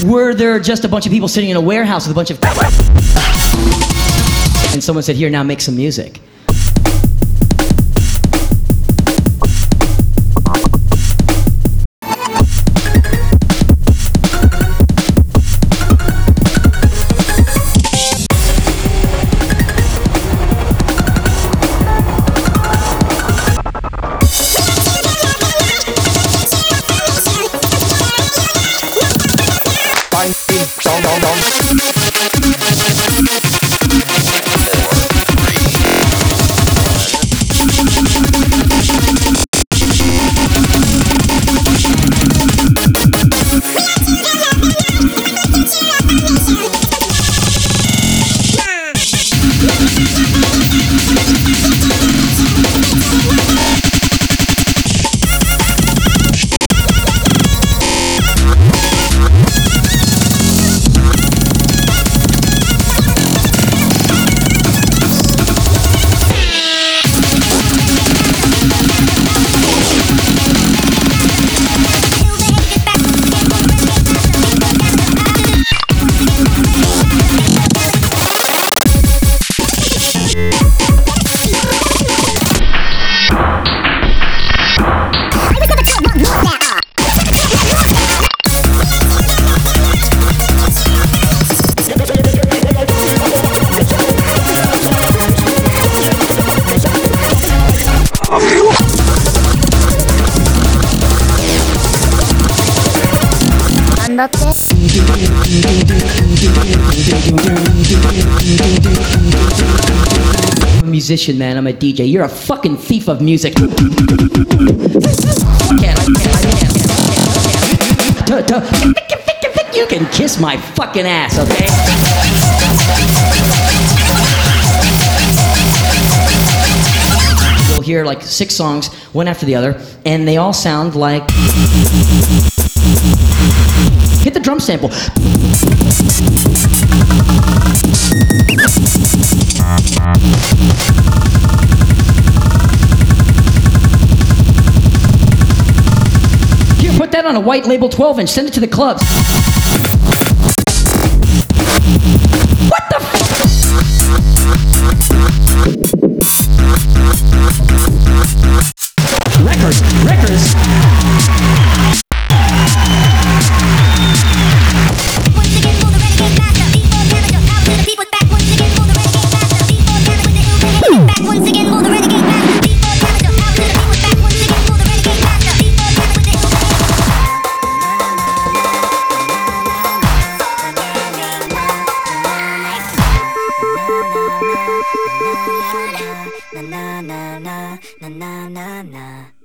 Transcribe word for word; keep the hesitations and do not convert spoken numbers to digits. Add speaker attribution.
Speaker 1: were there just a bunch of people sitting in a warehouse with a bunch of... And someone said, here, now make some music. I'm a musician, man. I'm a D J. You're a fucking thief of music. I can't, I can't, I can't, I can't, I can't. You can kiss my fucking ass, okay? You'll hear like six songs, one after the other, and they all sound like... Hit the drum sample. Here, put that on a white label twelve inch, send it to the clubs. What the f- Records, records.
Speaker 2: Na na na na na na na na.